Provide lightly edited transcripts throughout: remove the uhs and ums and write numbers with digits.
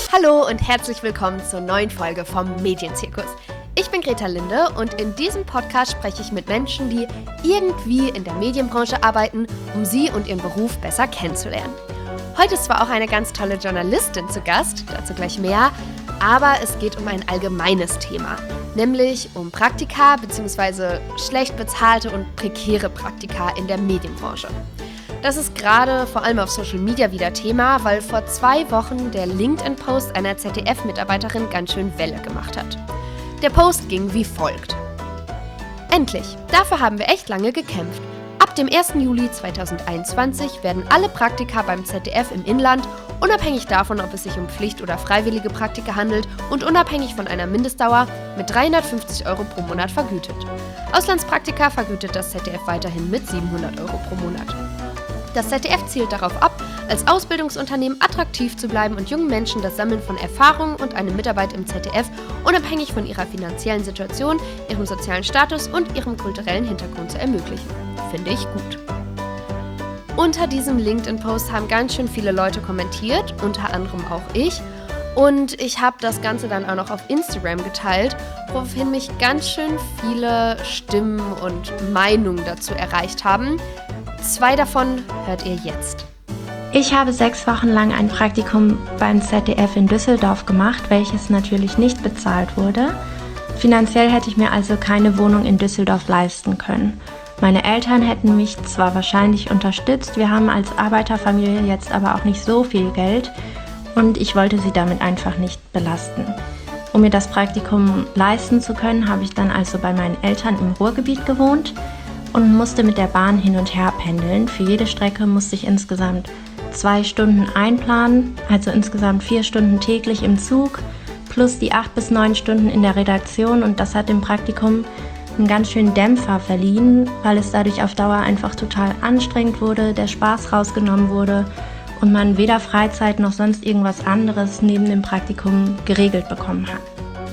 Hallo und herzlich willkommen zur neuen Folge vom Medienzirkus. Ich bin Greta Linde und in diesem Podcast spreche ich mit Menschen, die irgendwie in der Medienbranche arbeiten, um sie und ihren Beruf besser kennenzulernen. Heute ist zwar auch eine ganz tolle Journalistin zu Gast, dazu gleich mehr, aber es geht um ein allgemeines Thema, nämlich um Praktika bzw. schlecht bezahlte und prekäre Praktika in der Medienbranche. Das ist gerade vor allem auf Social Media wieder Thema, weil vor 2 Wochen der LinkedIn-Post einer ZDF-Mitarbeiterin ganz schön Welle gemacht hat. Der Post ging wie folgt. Endlich! Dafür haben wir echt lange gekämpft. Ab dem 1. Juli 2021 werden alle Praktika beim ZDF im Inland, unabhängig davon, ob es sich um Pflicht- oder freiwillige Praktika handelt und unabhängig von einer Mindestdauer, mit 350 € pro Monat vergütet. Auslandspraktika vergütet das ZDF weiterhin mit 700 € pro Monat. Das ZDF zielt darauf ab, als Ausbildungsunternehmen attraktiv zu bleiben und jungen Menschen das Sammeln von Erfahrungen und eine Mitarbeit im ZDF unabhängig von ihrer finanziellen Situation, ihrem sozialen Status und ihrem kulturellen Hintergrund zu ermöglichen. Finde ich gut. Unter diesem LinkedIn-Post haben ganz schön viele Leute kommentiert, unter anderem auch ich. Und ich habe das Ganze dann auch noch auf Instagram geteilt, woraufhin mich ganz schön viele Stimmen und Meinungen dazu erreicht haben. 2 davon hört ihr jetzt. Ich habe 6 Wochen lang ein Praktikum beim ZDF in Düsseldorf gemacht, welches natürlich nicht bezahlt wurde. Finanziell hätte ich mir also keine Wohnung in Düsseldorf leisten können. Meine Eltern hätten mich zwar wahrscheinlich unterstützt, wir haben als Arbeiterfamilie jetzt aber auch nicht so viel Geld und ich wollte sie damit einfach nicht belasten. Um mir das Praktikum leisten zu können, habe ich dann also bei meinen Eltern im Ruhrgebiet gewohnt und musste mit der Bahn hin und her pendeln. Für jede Strecke musste ich insgesamt 2 Stunden einplanen, also insgesamt 4 Stunden täglich im Zug, plus die 8 bis 9 Stunden in der Redaktion, und das hat dem Praktikum einen ganz schönen Dämpfer verliehen, weil es dadurch auf Dauer einfach total anstrengend wurde, der Spaß rausgenommen wurde und man weder Freizeit noch sonst irgendwas anderes neben dem Praktikum geregelt bekommen hat.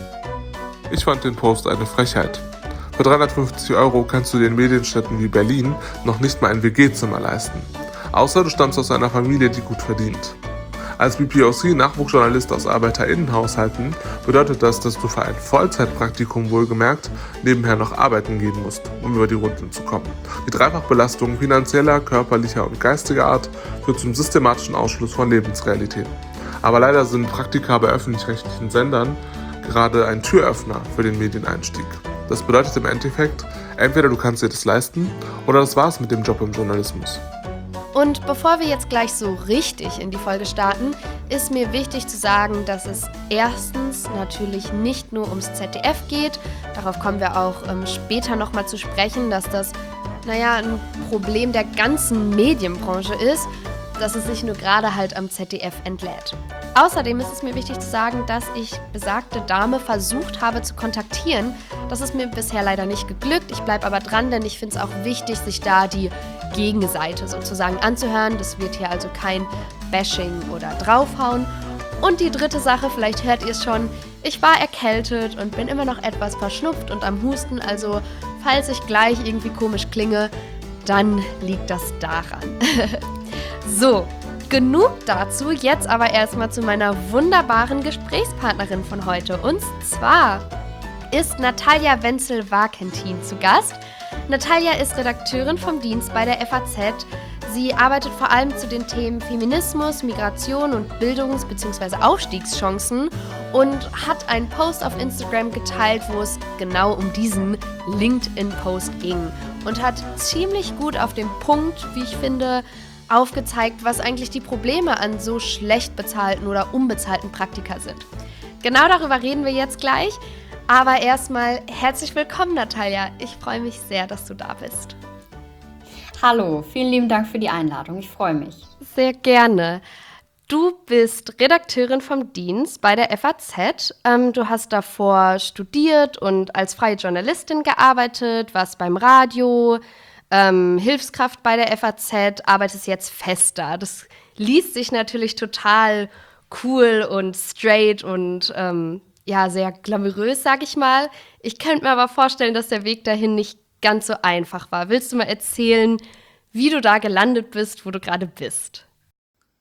Ich fand den Post eine Frechheit. Für 350 € kannst du dir in Medienstädten wie Berlin noch nicht mal ein WG-Zimmer leisten. Außer du stammst aus einer Familie, die gut verdient. Als BPOC-Nachwuchsjournalist aus ArbeiterInnenhaushalten bedeutet das, dass du für ein Vollzeitpraktikum wohlgemerkt nebenher noch arbeiten gehen musst, um über die Runden zu kommen. Die Dreifachbelastung finanzieller, körperlicher und geistiger Art führt zum systematischen Ausschluss von Lebensrealitäten. Aber leider sind Praktika bei öffentlich-rechtlichen Sendern gerade ein Türöffner für den Medieneinstieg. Das bedeutet im Endeffekt, entweder du kannst dir das leisten oder das war's mit dem Job im Journalismus. Und bevor wir jetzt gleich so richtig in die Folge starten, ist mir wichtig zu sagen, dass es erstens natürlich nicht nur ums ZDF geht. Darauf kommen wir auch später nochmal zu sprechen, dass das ein Problem der ganzen Medienbranche ist, dass es sich nur gerade halt am ZDF entlädt. Außerdem ist es mir wichtig zu sagen, dass ich besagte Dame versucht habe zu kontaktieren. Das ist mir bisher leider nicht geglückt. Ich bleibe aber dran, denn ich finde es auch wichtig, sich da die Gegenseite sozusagen anzuhören. Das wird hier also kein Bashing oder Draufhauen. Und die dritte Sache, vielleicht hört ihr es schon, ich war erkältet und bin immer noch etwas verschnupft und am Husten. Also falls ich gleich irgendwie komisch klinge, dann liegt das daran. So, genug dazu. Jetzt aber erstmal zu meiner wunderbaren Gesprächspartnerin von heute. Und zwar ist Natalia Wenzel-Warkentin zu Gast. Natalia ist Redakteurin vom Dienst bei der FAZ. Sie arbeitet vor allem zu den Themen Feminismus, Migration und Bildungs- bzw. Aufstiegschancen und hat einen Post auf Instagram geteilt, wo es genau um diesen LinkedIn-Post ging und hat ziemlich gut auf den Punkt, wie ich finde, aufgezeigt, was eigentlich die Probleme an so schlecht bezahlten oder unbezahlten Praktika sind. Genau darüber reden wir jetzt gleich, aber erstmal herzlich willkommen, Natalia. Ich freue mich sehr, dass du da bist. Hallo, vielen lieben Dank für die Einladung, ich freue mich. Sehr gerne. Du bist Redakteurin vom Dienst bei der FAZ. Du hast davor studiert und als freie Journalistin gearbeitet, warst beim Radio, Hilfskraft bei der FAZ, arbeitest jetzt fester. Das liest sich natürlich total cool und straight und sehr glamourös, sag ich mal. Ich könnte mir aber vorstellen, dass der Weg dahin nicht ganz so einfach war. Willst du mal erzählen, wie du da gelandet bist, wo du gerade bist?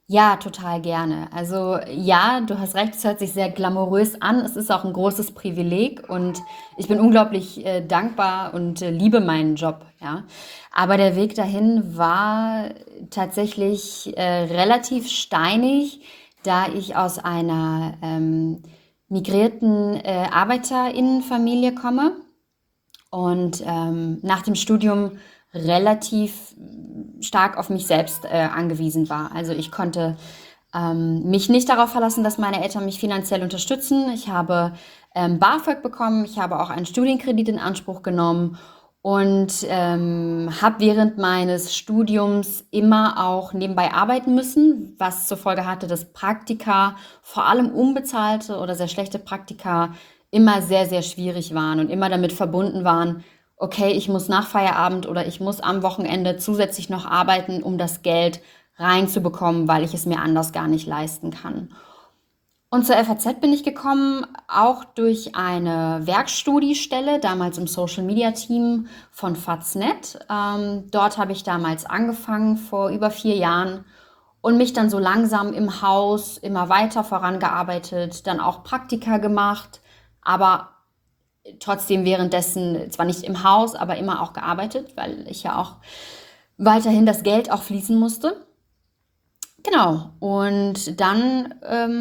Ja, total gerne. Also ja, du hast recht, es hört sich sehr glamourös an. Es ist auch ein großes Privileg und ich bin unglaublich dankbar und liebe meinen Job, ja. Aber der Weg dahin war tatsächlich relativ steinig, da ich aus einer migrierten ArbeiterInnenfamilie komme und nach dem Studium relativ stark auf mich selbst angewiesen war. Also ich konnte mich nicht darauf verlassen, dass meine Eltern mich finanziell unterstützen. Ich habe BAföG bekommen, ich habe auch einen Studienkredit in Anspruch genommen und habe während meines Studiums immer auch nebenbei arbeiten müssen, was zur Folge hatte, dass Praktika, vor allem unbezahlte oder sehr schlechte Praktika, immer sehr, sehr schwierig waren und immer damit verbunden waren, okay, ich muss nach Feierabend oder ich muss am Wochenende zusätzlich noch arbeiten, um das Geld reinzubekommen, weil ich es mir anders gar nicht leisten kann. Und zur FAZ bin ich gekommen, auch durch eine Werkstudiestelle, damals im Social Media Team von Faznet. Dort habe ich damals angefangen, vor über 4 Jahren, und mich dann so langsam im Haus immer weiter vorangearbeitet, dann auch Praktika gemacht, aber trotzdem währenddessen zwar nicht im Haus, aber immer auch gearbeitet, weil ich ja auch weiterhin das Geld auch fließen musste. Genau. Und dann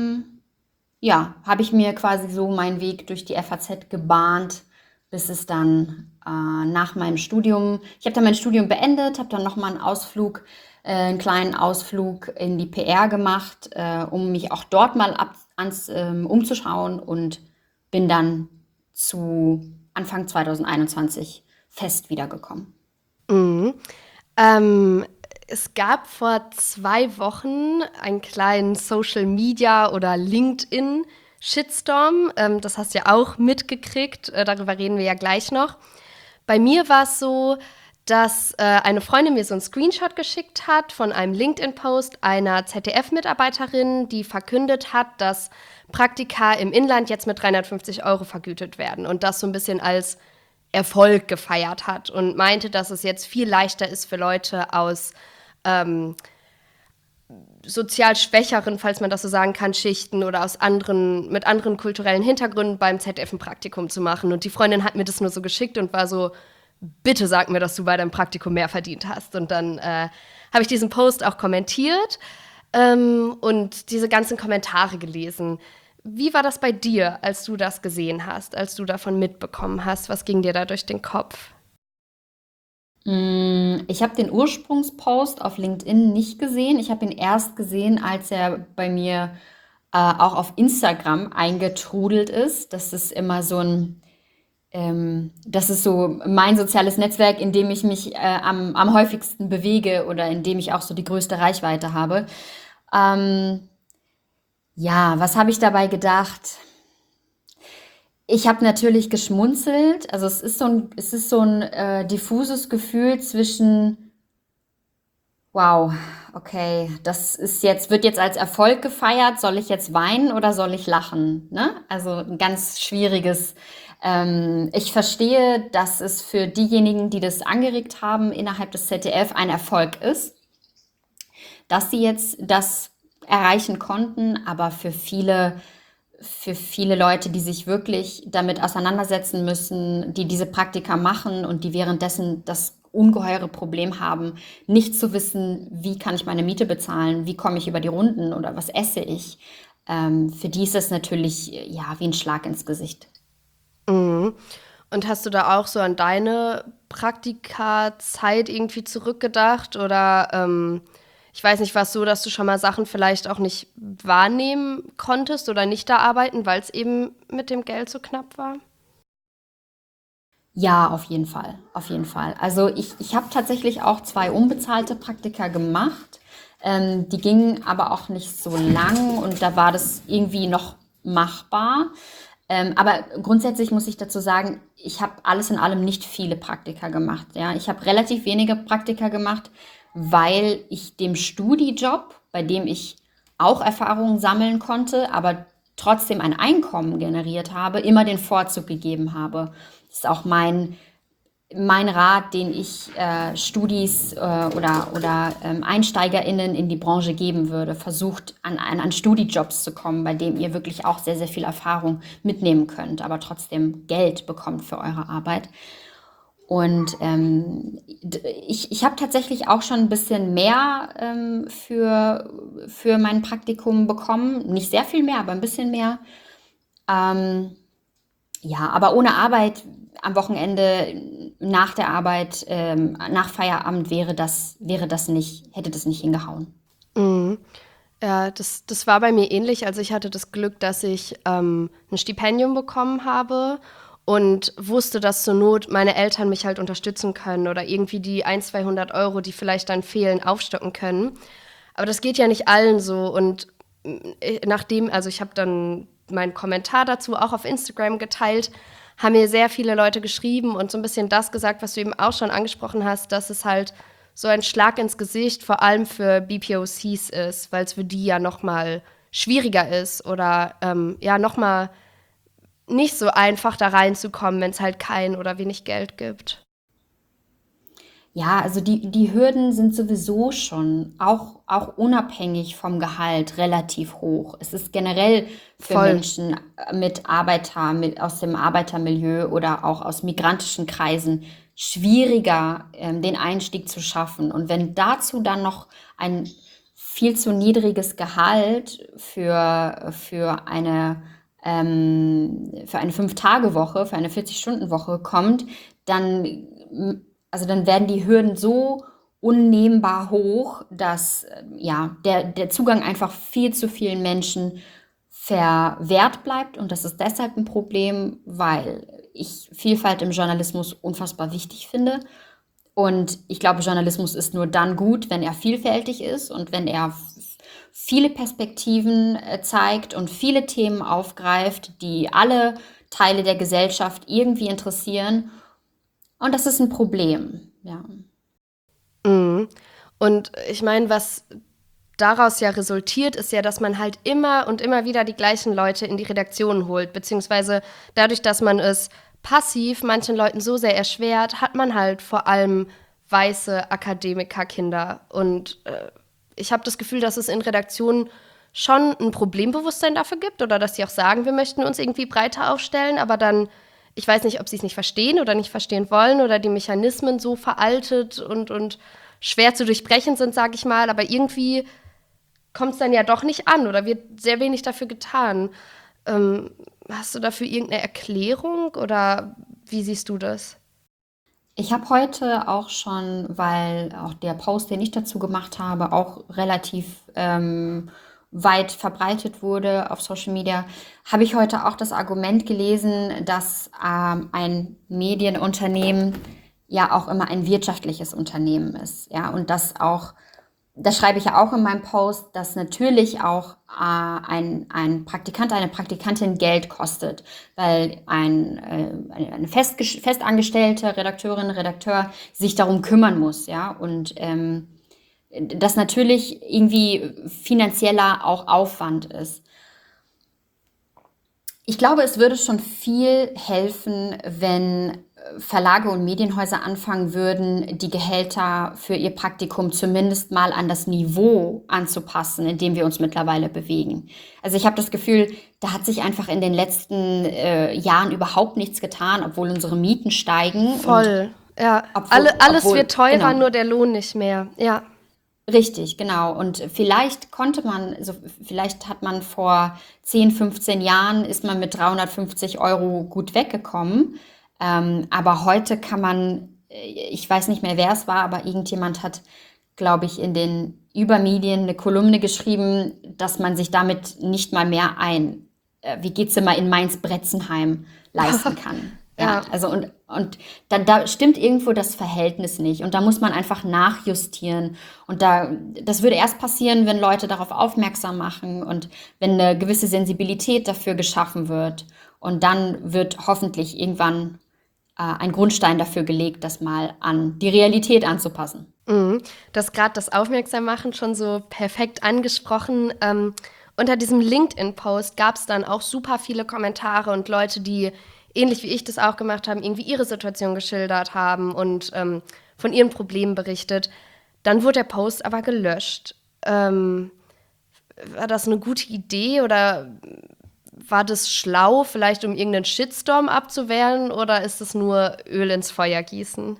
ja, habe ich mir quasi so meinen Weg durch die FAZ gebahnt, bis es dann nach meinem Studium, ich habe dann mein Studium beendet, habe dann nochmal einen kleinen Ausflug in die PR gemacht, um mich auch dort mal umzuschauen, und bin dann zu Anfang 2021 fest wiedergekommen. Mhm. Ähm, Es gab vor 2 Wochen einen kleinen Social Media oder LinkedIn-Shitstorm. Das hast du ja auch mitgekriegt. Darüber reden wir ja gleich noch. Bei mir war es so, dass eine Freundin mir so einen Screenshot geschickt hat von einem LinkedIn-Post einer ZDF-Mitarbeiterin, die verkündet hat, dass Praktika im Inland jetzt mit 350 € vergütet werden und das so ein bisschen als Erfolg gefeiert hat und meinte, dass es jetzt viel leichter ist für Leute aus sozial schwächeren, falls man das so sagen kann, Schichten oder mit anderen kulturellen Hintergründen beim ZDF ein Praktikum zu machen. Und die Freundin hat mir das nur so geschickt und war so, bitte sag mir, dass du bei deinem Praktikum mehr verdient hast. Und dann habe ich diesen Post auch kommentiert und diese ganzen Kommentare gelesen. Wie war das bei dir, als du das gesehen hast, als du davon mitbekommen hast? Was ging dir da durch den Kopf? Ich habe den Ursprungspost auf LinkedIn nicht gesehen. Ich habe ihn erst gesehen, als er bei mir auch auf Instagram eingetrudelt ist. Das ist immer so das ist so mein soziales Netzwerk, in dem ich mich am häufigsten bewege oder in dem ich auch so die größte Reichweite habe. Ähm, ja, was habe ich dabei gedacht? Ich habe natürlich geschmunzelt. Also es ist so ein diffuses Gefühl zwischen, wow, okay, wird jetzt als Erfolg gefeiert. Soll ich jetzt weinen oder soll ich lachen? Ne? Also ein ganz schwieriges. Ich verstehe, dass es für diejenigen, die das angeregt haben, innerhalb des ZDF ein Erfolg ist, dass sie jetzt das erreichen konnten, aber für viele Leute, die sich wirklich damit auseinandersetzen müssen, die diese Praktika machen und die währenddessen das ungeheure Problem haben, nicht zu wissen, wie kann ich meine Miete bezahlen, wie komme ich über die Runden oder was esse ich. Für die ist das natürlich ja wie ein Schlag ins Gesicht. Mhm. Und hast du da auch so an deine Praktika-Zeit irgendwie zurückgedacht? Oder ich weiß nicht, war es so, dass du schon mal Sachen vielleicht auch nicht wahrnehmen konntest oder nicht da arbeiten, weil es eben mit dem Geld so knapp war? Ja, auf jeden Fall, auf jeden Fall. Also ich habe tatsächlich auch 2 unbezahlte Praktika gemacht. Die gingen aber auch nicht so lang und da war das irgendwie noch machbar. Aber grundsätzlich muss ich dazu sagen, ich habe alles in allem nicht viele Praktika gemacht. Ja, ich habe relativ wenige Praktika gemacht, weil ich dem Studijob, bei dem ich auch Erfahrungen sammeln konnte, aber trotzdem ein Einkommen generiert habe, immer den Vorzug gegeben habe. Das ist auch mein Rat, den ich Studis oder EinsteigerInnen in die Branche geben würde: Versucht an Studijobs zu kommen, bei dem ihr wirklich auch sehr, sehr viel Erfahrung mitnehmen könnt, aber trotzdem Geld bekommt für eure Arbeit. Und ich habe tatsächlich auch schon ein bisschen mehr für mein Praktikum bekommen. Nicht sehr viel mehr, aber ein bisschen mehr. Ja, aber ohne Arbeit am Wochenende, nach der Arbeit, nach Feierabend hätte das nicht hingehauen. Mhm. Ja, das war bei mir ähnlich. Also ich hatte das Glück, dass ich ein Stipendium bekommen habe und wusste, dass zur Not meine Eltern mich halt unterstützen können oder irgendwie die 100, 200 Euro, die vielleicht dann fehlen, aufstocken können. Aber das geht ja nicht allen so. Und also ich habe dann meinen Kommentar dazu auch auf Instagram geteilt, haben mir sehr viele Leute geschrieben und so ein bisschen das gesagt, was du eben auch schon angesprochen hast, dass es halt so ein Schlag ins Gesicht vor allem für BPOCs ist, weil es für die ja noch mal schwieriger ist oder noch mal nicht so einfach da reinzukommen, wenn es halt kein oder wenig Geld gibt. Ja, also die Hürden sind sowieso schon auch unabhängig vom Gehalt relativ hoch. Es ist generell für Voll. Menschen aus dem Arbeitermilieu oder auch aus migrantischen Kreisen schwieriger, den Einstieg zu schaffen. Und wenn dazu dann noch ein viel zu niedriges Gehalt für eine 5-Tage-Woche, für eine 40-Stunden-Woche kommt, dann werden die Hürden so unnehmbar hoch, dass der Zugang einfach viel zu vielen Menschen verwehrt bleibt. Und das ist deshalb ein Problem, weil ich Vielfalt im Journalismus unfassbar wichtig finde. Und ich glaube, Journalismus ist nur dann gut, wenn er vielfältig ist und wenn er viele Perspektiven zeigt und viele Themen aufgreift, die alle Teile der Gesellschaft irgendwie interessieren. Und das ist ein Problem, ja. Mhm. Und ich meine, was daraus ja resultiert, ist ja, dass man halt immer und immer wieder die gleichen Leute in die Redaktion holt, beziehungsweise dadurch, dass man es passiv manchen Leuten so sehr erschwert, hat man halt vor allem weiße Akademikerkinder. Und ich habe das Gefühl, dass es in Redaktionen schon ein Problembewusstsein dafür gibt oder dass sie auch sagen, wir möchten uns irgendwie breiter aufstellen, aber dann, ich weiß nicht, ob sie es nicht verstehen oder nicht verstehen wollen oder die Mechanismen so veraltet und schwer zu durchbrechen sind, sage ich mal, aber irgendwie kommt es dann ja doch nicht an oder wird sehr wenig dafür getan. Hast du dafür irgendeine Erklärung oder wie siehst du das? Ich habe heute auch schon, weil auch der Post, den ich dazu gemacht habe, auch relativ weit verbreitet wurde auf Social Media, habe ich heute auch das Argument gelesen, dass ein Medienunternehmen ja auch immer ein wirtschaftliches Unternehmen ist. Ja, und das schreibe ich ja auch in meinem Post, dass natürlich auch ein Praktikant, eine Praktikantin Geld kostet, weil eine festangestellte Redakteurin, Redakteur sich darum kümmern muss, ja, und das natürlich irgendwie finanzieller auch Aufwand ist. Ich glaube, es würde schon viel helfen, wenn Verlage und Medienhäuser anfangen würden, die Gehälter für ihr Praktikum zumindest mal an das Niveau anzupassen, in dem wir uns mittlerweile bewegen. Also ich habe das Gefühl, da hat sich einfach in den letzten Jahren überhaupt nichts getan, obwohl unsere Mieten steigen. Voll, ja. Alles wird teurer, genau. Nur der Lohn nicht mehr, ja. Richtig, genau. Und vielleicht hat man vor 10, 15 Jahren ist man mit 350 Euro gut weggekommen. Aber heute kann man, ich weiß nicht mehr, wer es war, aber irgendjemand hat, glaube ich, in den Übermedien eine Kolumne geschrieben, dass man sich damit nicht mal mehr ein WG-Zimmer in Mainz-Bretzenheim leisten kann. Ja, also und da stimmt irgendwo das Verhältnis nicht. Und da muss man einfach nachjustieren. Und das würde erst passieren, wenn Leute darauf aufmerksam machen und wenn eine gewisse Sensibilität dafür geschaffen wird. Und dann wird hoffentlich irgendwann ein Grundstein dafür gelegt, das mal an die Realität anzupassen. Mhm. Du hast gerade das Aufmerksammachen schon so perfekt angesprochen. Unter diesem LinkedIn-Post gab es dann auch super viele Kommentare und Leute, die ähnlich wie ich das auch gemacht haben, irgendwie ihre Situation geschildert haben und von ihren Problemen berichtet. Dann wurde der Post aber gelöscht. War das eine gute Idee oder war das schlau, vielleicht um irgendeinen Shitstorm abzuwehren, oder ist es nur Öl ins Feuer gießen?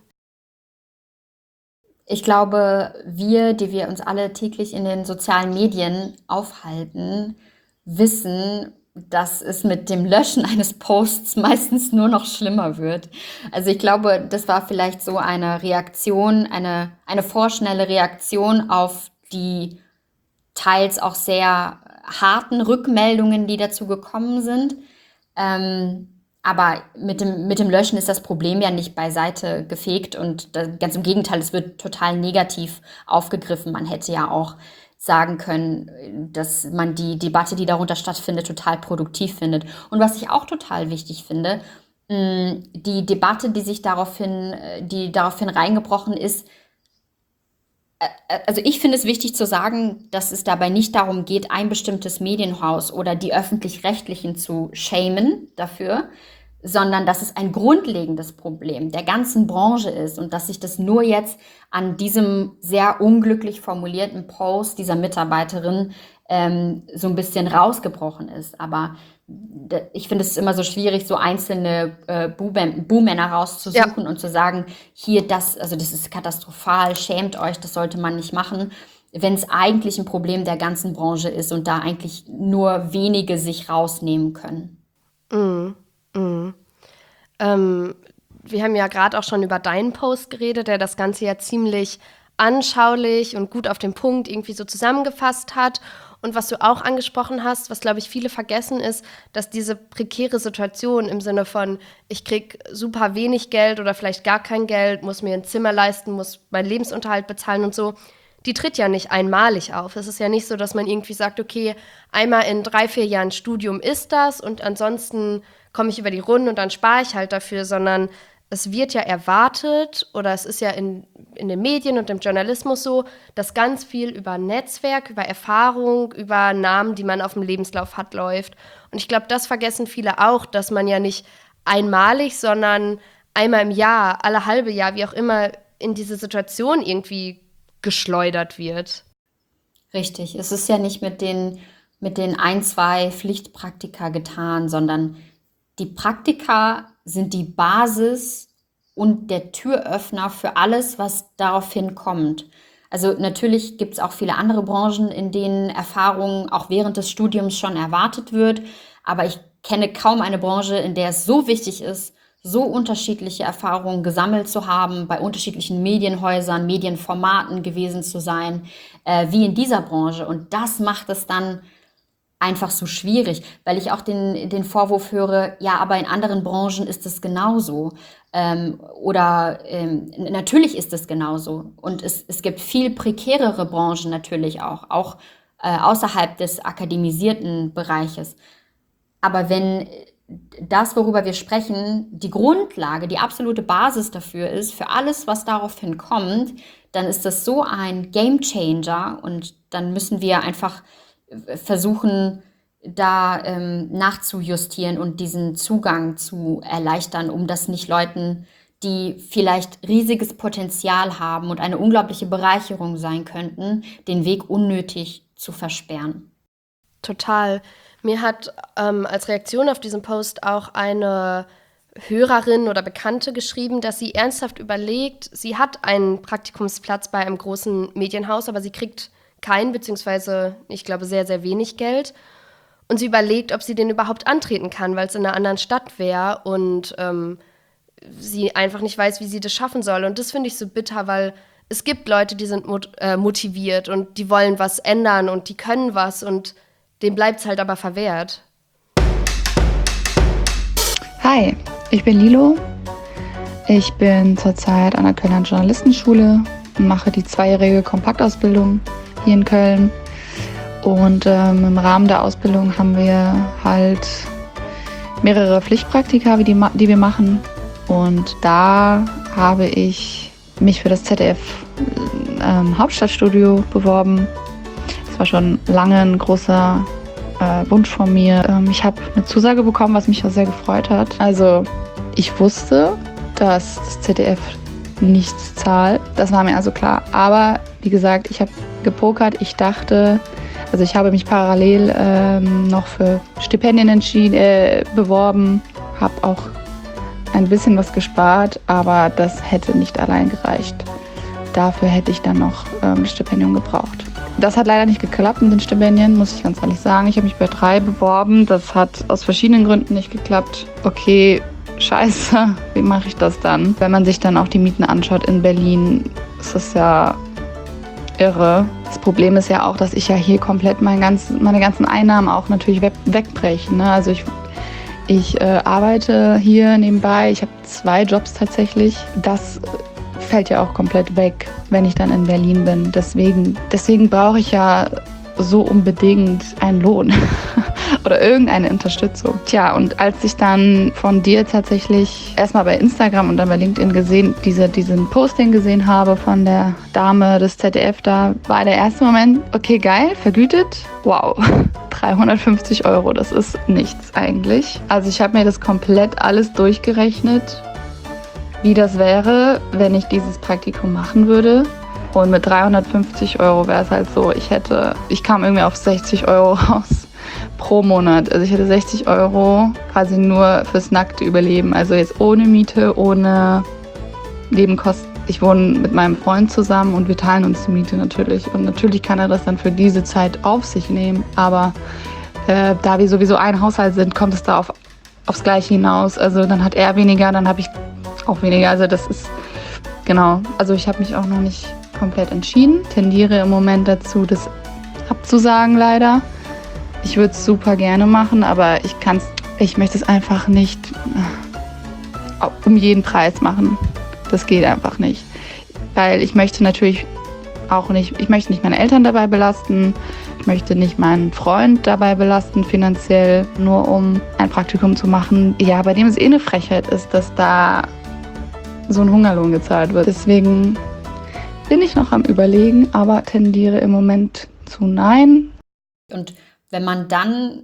Ich glaube, die wir uns alle täglich in den sozialen Medien aufhalten, wissen, dass es mit dem Löschen eines Posts meistens nur noch schlimmer wird. Also ich glaube, das war vielleicht so eine Reaktion, eine vorschnelle Reaktion auf die teils auch sehr harten Rückmeldungen, die dazu gekommen sind. Aber mit dem Löschen ist das Problem ja nicht beiseite gefegt und ganz im Gegenteil, es wird total negativ aufgegriffen. Man hätte ja auch sagen können, dass man die Debatte, die darunter stattfindet, total produktiv findet. Und was ich auch total wichtig finde, die Debatte, die daraufhin reingebrochen ist, also ich finde es wichtig zu sagen, dass es dabei nicht darum geht, ein bestimmtes Medienhaus oder die Öffentlich-Rechtlichen zu shamen dafür, sondern dass es ein grundlegendes Problem der ganzen Branche ist und dass sich das nur jetzt an diesem sehr unglücklich formulierten Post dieser Mitarbeiterin so ein bisschen rausgebrochen ist. Aber ich finde es immer so schwierig, so einzelne Buhmänner rauszusuchen und zu sagen, das ist katastrophal, schämt euch, das sollte man nicht machen, wenn es eigentlich ein Problem der ganzen Branche ist und da eigentlich nur wenige sich rausnehmen können. Wir haben ja gerade auch schon über deinen Post geredet, der das Ganze ja ziemlich anschaulich und gut auf den Punkt irgendwie so zusammengefasst hat. Und was du auch angesprochen hast, was, glaube ich, viele vergessen, ist, dass diese prekäre Situation im Sinne von, ich krieg super wenig Geld oder vielleicht gar kein Geld, muss mir ein Zimmer leisten, muss meinen Lebensunterhalt bezahlen und so, die tritt ja nicht einmalig auf. Es ist ja nicht so, dass man irgendwie sagt, okay, einmal in 3-4 Jahren Studium ist das und ansonsten komme ich über die Runden und dann spare ich halt dafür, sondern es wird ja erwartet oder es ist ja in den Medien und im Journalismus so, dass ganz viel über Netzwerk, über Erfahrung, über Namen, die man auf dem Lebenslauf hat, läuft. Und ich glaube, das vergessen viele auch, dass man ja nicht einmalig, sondern einmal im Jahr, alle halbe Jahr, wie auch immer, in diese Situation irgendwie geschleudert wird. Richtig, es ist ja nicht mit den 1, 2 Pflichtpraktika getan, sondern die Praktika sind die Basis und der Türöffner für alles, was daraufhin kommt. Also natürlich gibt es auch viele andere Branchen, in denen Erfahrung auch während des Studiums schon erwartet wird. Aber ich kenne kaum eine Branche, in der es so wichtig ist, so unterschiedliche Erfahrungen gesammelt zu haben, bei unterschiedlichen Medienhäusern, Medienformaten gewesen zu sein, wie in dieser Branche. Und das macht es dann einfach so schwierig, weil ich auch den Vorwurf höre, ja, aber in anderen Branchen ist es genauso. Natürlich ist es genauso. Und es gibt viel prekärere Branchen natürlich auch außerhalb des akademisierten Bereiches. Aber wenn das, worüber wir sprechen, die Grundlage, die absolute Basis dafür ist, für alles, was daraufhin kommt, dann ist das so ein Gamechanger und dann müssen wir einfach versuchen, da nachzujustieren und diesen Zugang zu erleichtern, um das nicht Leuten, die vielleicht riesiges Potenzial haben und eine unglaubliche Bereicherung sein könnten, den Weg unnötig zu versperren. Total. Mir hat als Reaktion auf diesen Post auch eine Hörerin oder Bekannte geschrieben, dass sie ernsthaft überlegt, sie hat einen Praktikumsplatz bei einem großen Medienhaus, aber sie kriegt keinen, beziehungsweise ich glaube sehr, sehr wenig Geld. Und sie überlegt, ob sie den überhaupt antreten kann, weil es in einer anderen Stadt wäre und sie einfach nicht weiß, wie sie das schaffen soll. Und das finde ich so bitter, weil es gibt Leute, die sind motiviert und die wollen was ändern und die können was und denen bleibt es halt aber verwehrt. Hi, ich bin Lilo. Ich bin zurzeit an der Kölner Journalistenschule und mache die 2-jährige Kompaktausbildung hier in Köln. Und im Rahmen der Ausbildung haben wir halt mehrere Pflichtpraktika, die wir machen. Und da habe ich mich für das ZDF Hauptstadtstudio beworben. Das war schon lange ein großer Wunsch von mir. Ich habe eine Zusage bekommen, was mich auch sehr gefreut hat. Also ich wusste, dass das ZDF nichts zahlt. Das war mir also klar. Aber wie gesagt, ich habe gepokert. Ich dachte, also ich habe mich parallel noch für Stipendien beworben, habe auch ein bisschen was gespart, aber das hätte nicht allein gereicht. Dafür hätte ich dann noch ein Stipendium gebraucht. Das hat leider nicht geklappt mit den Stipendien, muss ich ganz ehrlich sagen. Ich habe mich bei 3 beworben. Das hat aus verschiedenen Gründen nicht geklappt. Okay, scheiße, wie mache ich das dann? Wenn man sich dann auch die Mieten anschaut in Berlin, ist das ja irre. Das Problem ist ja auch, dass ich ja hier komplett meine ganzen Einnahmen auch natürlich wegbrechen. Ne? Also ich arbeite hier nebenbei. Ich habe 2 Jobs tatsächlich. Das fällt ja auch komplett weg, wenn ich dann in Berlin bin. Deswegen brauche ich ja so unbedingt einen Lohn oder irgendeine Unterstützung. Tja, und als ich dann von dir tatsächlich erstmal bei Instagram und dann bei LinkedIn diesen Posting gesehen habe von der Dame des ZDF, da war der erste Moment, okay, geil, vergütet, wow, 350 €, das ist nichts eigentlich. Also ich habe mir das komplett alles durchgerechnet, wie das wäre, wenn ich dieses Praktikum machen würde. Und mit 350 € wäre es halt so, ich kam irgendwie auf 60 € raus pro Monat. Also ich hätte 60 € quasi nur fürs nackte Überleben. Also jetzt ohne Miete, ohne Nebenkosten. Ich wohne mit meinem Freund zusammen und wir teilen uns die Miete natürlich. Und natürlich kann er das dann für diese Zeit auf sich nehmen. Aber da wir sowieso ein Haushalt sind, kommt es da aufs Gleiche hinaus. Also dann hat er weniger, dann habe ich auch weniger. Also das ist, genau. Also ich habe mich auch noch nicht komplett entschieden. Tendiere im Moment dazu, das abzusagen leider. Ich würde es super gerne machen, aber ich möchte es einfach nicht um jeden Preis machen. Das geht einfach nicht. Weil ich möchte natürlich auch nicht, ich möchte nicht meine Eltern dabei belasten, ich möchte nicht meinen Freund dabei belasten finanziell, nur um ein Praktikum zu machen. Ja, bei dem es eine Frechheit ist, dass da so ein Hungerlohn gezahlt wird. Deswegen bin ich noch am Überlegen, aber tendiere im Moment zu nein. Und wenn man dann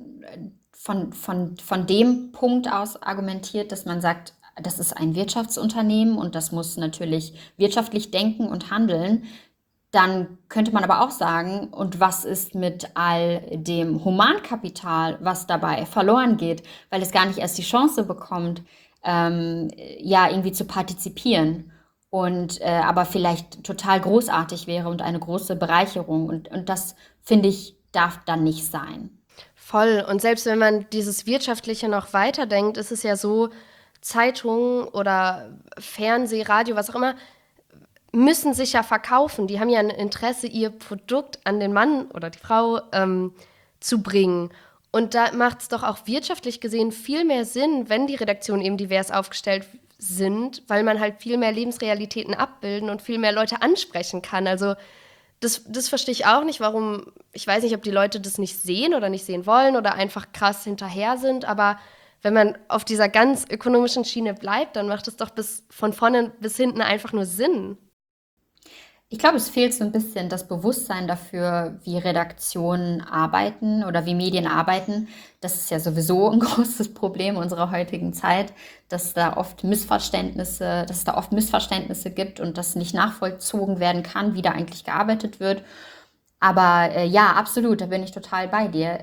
von dem Punkt aus argumentiert, dass man sagt, das ist ein Wirtschaftsunternehmen und das muss natürlich wirtschaftlich denken und handeln, dann könnte man aber auch sagen, und was ist mit all dem Humankapital, was dabei verloren geht, weil es gar nicht erst die Chance bekommt, irgendwie zu partizipieren. Und aber vielleicht total großartig wäre und eine große Bereicherung. Und das, finde ich, darf dann nicht sein. Voll. Und selbst wenn man dieses Wirtschaftliche noch weiterdenkt, ist es ja so, Zeitungen oder Fernseh, Radio, was auch immer, müssen sich ja verkaufen. Die haben ja ein Interesse, ihr Produkt an den Mann oder die Frau zu bringen. Und da macht es doch auch wirtschaftlich gesehen viel mehr Sinn, wenn die Redaktionen eben divers aufgestellt sind, weil man halt viel mehr Lebensrealitäten abbilden und viel mehr Leute ansprechen kann. Also das verstehe ich auch nicht, warum, ich weiß nicht, ob die Leute das nicht sehen oder nicht sehen wollen oder einfach krass hinterher sind, aber wenn man auf dieser ganz ökonomischen Schiene bleibt, dann macht es doch von vorne bis hinten einfach nur Sinn. Ich glaube, es fehlt so ein bisschen das Bewusstsein dafür, wie Redaktionen arbeiten oder wie Medien arbeiten. Das ist ja sowieso ein großes Problem unserer heutigen Zeit, dass es da oft Missverständnisse gibt und das nicht nachvollzogen werden kann, wie da eigentlich gearbeitet wird. Aber ja, absolut, da bin ich total bei dir.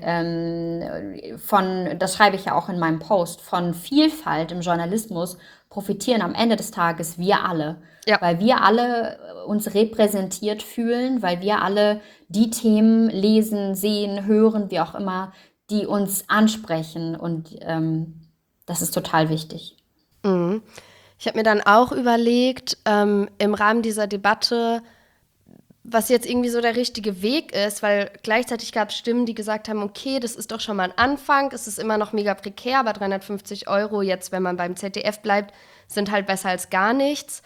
Das schreibe ich ja auch in meinem Post, von Vielfalt im Journalismus profitieren am Ende des Tages wir alle. Ja. Weil wir alle uns repräsentiert fühlen, weil wir alle die Themen lesen, sehen, hören, wie auch immer, die uns ansprechen. Und das ist total wichtig. Mhm. Ich habe mir dann auch überlegt, im Rahmen dieser Debatte, was jetzt irgendwie so der richtige Weg ist, weil gleichzeitig gab es Stimmen, die gesagt haben, okay, das ist doch schon mal ein Anfang, es ist immer noch mega prekär, aber 350 € jetzt, wenn man beim ZDF bleibt, sind halt besser als gar nichts.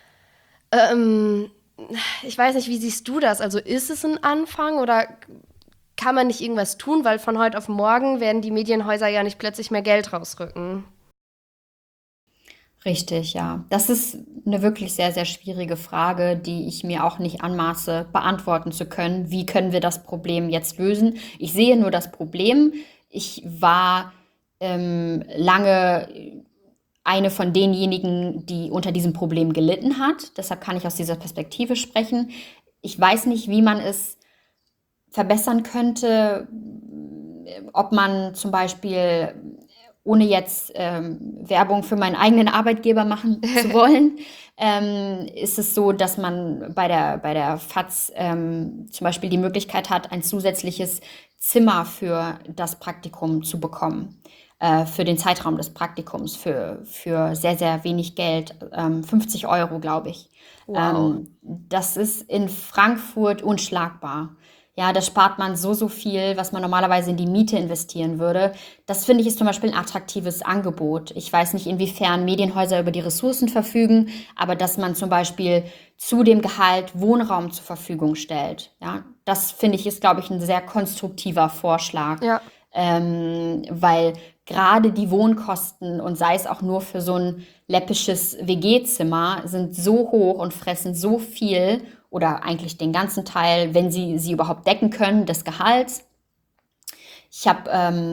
Ich weiß nicht, wie siehst du das? Also ist es ein Anfang oder kann man nicht irgendwas tun, weil von heute auf morgen werden die Medienhäuser ja nicht plötzlich mehr Geld rausrücken? Richtig, ja. Das ist eine wirklich sehr, sehr schwierige Frage, die ich mir auch nicht anmaße, beantworten zu können. Wie können wir das Problem jetzt lösen? Ich sehe nur das Problem. Ich war lange eine von denjenigen, die unter diesem Problem gelitten hat. Deshalb kann ich aus dieser Perspektive sprechen. Ich weiß nicht, wie man es verbessern könnte, ob man zum Beispiel, ohne jetzt Werbung für meinen eigenen Arbeitgeber machen zu wollen, ist es so, dass man bei der FAZ zum Beispiel die Möglichkeit hat, ein zusätzliches Zimmer für das Praktikum zu bekommen. Für den Zeitraum des Praktikums, für sehr, sehr wenig Geld, 50 Euro, glaube ich. Wow. Das ist in Frankfurt unschlagbar. Ja, da spart man so, so viel, was man normalerweise in die Miete investieren würde. Das finde ich ist zum Beispiel ein attraktives Angebot. Ich weiß nicht, inwiefern Medienhäuser über die Ressourcen verfügen, aber dass man zum Beispiel zu dem Gehalt Wohnraum zur Verfügung stellt. Ja, das finde ich ist, glaube ich, ein sehr konstruktiver Vorschlag. Ja, Weil gerade die Wohnkosten und sei es auch nur für so ein läppisches WG-Zimmer sind so hoch und fressen so viel oder eigentlich den ganzen Teil, wenn sie überhaupt decken können, des Gehalts. Ich habe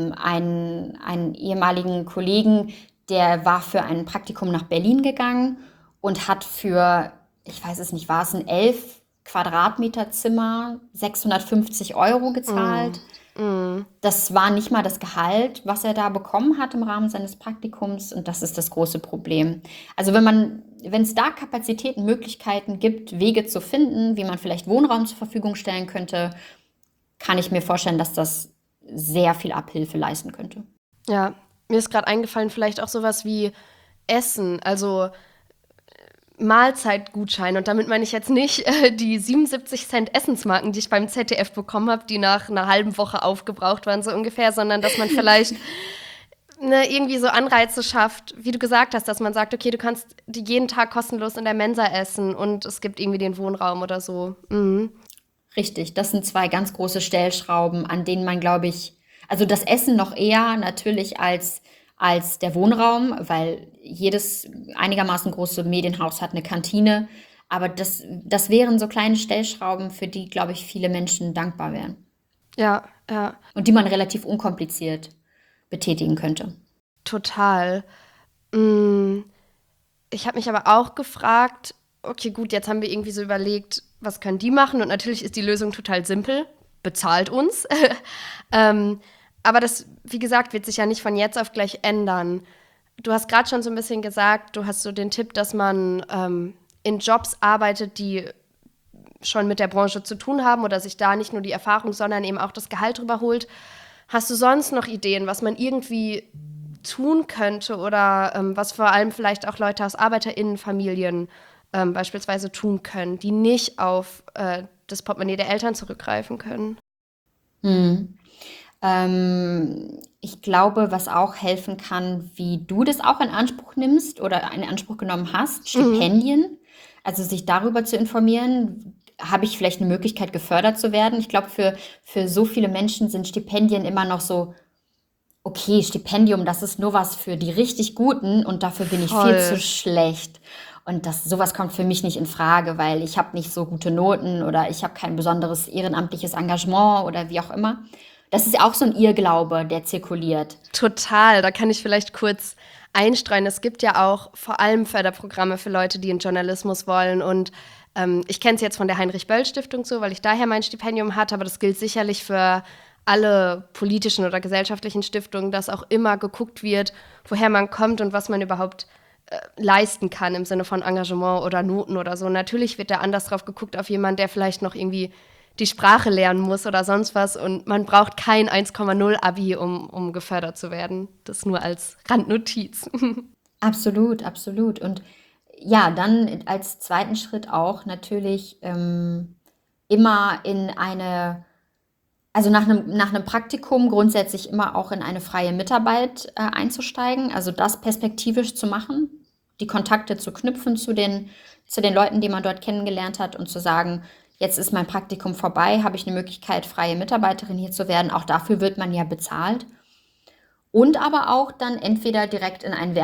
einen ehemaligen Kollegen, der war für ein Praktikum nach Berlin gegangen und hat für, ich weiß es nicht, war es ein 11 Quadratmeter Zimmer, 650 Euro gezahlt. Das war nicht mal das Gehalt, was er da bekommen hat im Rahmen seines Praktikums. Und das ist das große Problem. Also wenn es da Kapazitäten, Möglichkeiten gibt, Wege zu finden, wie man vielleicht Wohnraum zur Verfügung stellen könnte, kann ich mir vorstellen, dass das sehr viel Abhilfe leisten könnte. ja. Mir ist gerade eingefallen, vielleicht auch sowas wie Essen, also Mahlzeitgutschein. Und damit meine ich jetzt nicht die 77 Cent Essensmarken, die ich beim ZDF bekommen habe, die nach einer halben Woche aufgebraucht waren, so ungefähr, sondern dass man vielleicht irgendwie so Anreize schafft, wie du gesagt hast, dass man sagt, okay, du kannst jeden Tag kostenlos in der Mensa essen und es gibt irgendwie den Wohnraum oder so. Mhm. Richtig, das sind zwei ganz große Stellschrauben, an denen man, glaube ich, also das Essen noch eher natürlich als der Wohnraum, weil jedes einigermaßen große Medienhaus hat eine Kantine. Aber das wären so kleine Stellschrauben, für die, glaube ich, viele Menschen dankbar wären Ja, ja, und die man relativ unkompliziert betätigen könnte. total. Mm, Ich habe mich aber auch gefragt, okay, gut, jetzt haben wir irgendwie so überlegt, was können die machen? Und natürlich ist die Lösung total simpel, bezahlt uns. Aber das, wie gesagt, wird sich ja nicht von jetzt auf gleich ändern. Du hast gerade schon so ein bisschen gesagt, du hast so den Tipp, dass man in Jobs arbeitet, die schon mit der Branche zu tun haben oder sich da nicht nur die Erfahrung, sondern eben auch das Gehalt drüber holt. Hast du sonst noch Ideen, was man irgendwie tun könnte oder was vor allem vielleicht auch Leute aus ArbeiterInnenfamilien beispielsweise tun können, die nicht auf das Portemonnaie der Eltern zurückgreifen können? Hm. Ich glaube, was auch helfen kann, wie du das auch in Anspruch nimmst oder in Anspruch genommen hast, Stipendien, also sich darüber zu informieren, habe ich vielleicht eine Möglichkeit, gefördert zu werden? Ich glaube, für so viele Menschen sind Stipendien immer noch so, okay, Stipendium, das ist nur was für die richtig Guten und dafür bin ich viel zu Voll. schlecht. Und sowas kommt für mich nicht in Frage, weil ich habe nicht so gute Noten oder ich habe kein besonderes ehrenamtliches Engagement oder wie auch immer. Das ist ja auch so ein Irrglaube, der zirkuliert. Total, da kann ich vielleicht kurz einstreuen. Es gibt ja auch vor allem Förderprogramme für Leute, die in Journalismus wollen. Und ich kenne es jetzt von der Heinrich-Böll-Stiftung so, weil ich daher mein Stipendium hatte, aber das gilt sicherlich für alle politischen oder gesellschaftlichen Stiftungen, dass auch immer geguckt wird, woher man kommt und was man überhaupt leisten kann im Sinne von Engagement oder Noten oder so. Natürlich wird da anders drauf geguckt auf jemanden, der vielleicht noch irgendwie die Sprache lernen muss oder sonst was. Und man braucht kein 1,0 Abi, um gefördert zu werden. Das nur als Randnotiz. Absolut, absolut. Und ja, dann als zweiten Schritt auch natürlich immer also nach einem Praktikum grundsätzlich immer auch in eine freie Mitarbeit einzusteigen, also das perspektivisch zu machen, die Kontakte zu knüpfen zu den Leuten, die man dort kennengelernt hat und zu sagen, jetzt ist mein Praktikum vorbei, habe ich eine Möglichkeit, freie Mitarbeiterin hier zu werden. Auch dafür wird man ja bezahlt. und aber auch dann entweder direkt in eine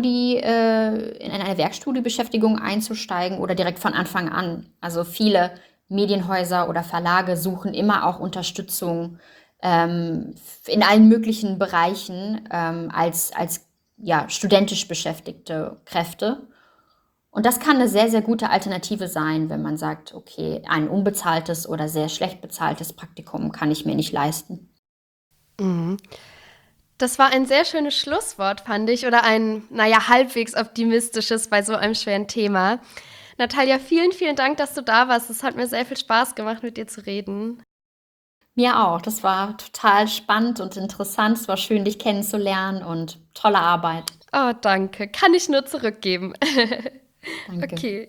Werkstudienbeschäftigung einzusteigen oder direkt von Anfang an. Also viele Medienhäuser oder Verlage suchen immer auch Unterstützung in allen möglichen Bereichen als studentisch beschäftigte Kräfte. Und das kann eine sehr, sehr gute Alternative sein, wenn man sagt, okay, ein unbezahltes oder sehr schlecht bezahltes Praktikum kann ich mir nicht leisten. Mhm. Das war ein sehr schönes Schlusswort, fand ich, oder ein, halbwegs optimistisches bei so einem schweren Thema. Natalia, vielen, vielen Dank, dass du da warst. Es hat mir sehr viel Spaß gemacht, mit dir zu reden. Mir auch. Das war total spannend und interessant. Es war schön, dich kennenzulernen und tolle Arbeit. Oh, danke. Kann ich nur zurückgeben. Danke. Okay.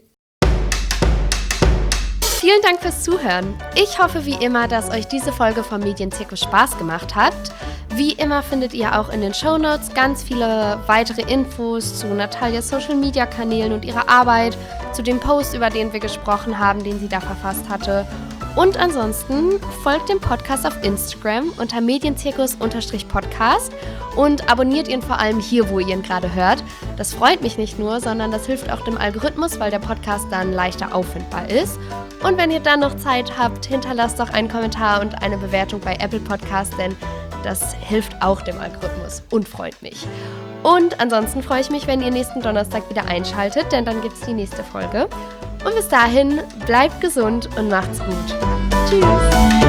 Vielen Dank fürs Zuhören. Ich hoffe wie immer, dass euch diese Folge vom Medienzirkus Spaß gemacht hat. Wie immer findet ihr auch in den Shownotes ganz viele weitere Infos zu Natalias Social-Media-Kanälen und ihrer Arbeit, zu dem Post, über den wir gesprochen haben, den sie da verfasst hatte. Und ansonsten folgt dem Podcast auf Instagram unter medienzirkus_podcast und abonniert ihn vor allem hier, wo ihr ihn gerade hört. Das freut mich nicht nur, sondern das hilft auch dem Algorithmus, weil der Podcast dann leichter auffindbar ist. Und wenn ihr dann noch Zeit habt, hinterlasst doch einen Kommentar und eine Bewertung bei Apple Podcast, denn das hilft auch dem Algorithmus und freut mich. Und ansonsten freue ich mich, wenn ihr nächsten Donnerstag wieder einschaltet, denn dann gibt es die nächste Folge. Und bis dahin, bleibt gesund und macht's gut. Tschüss!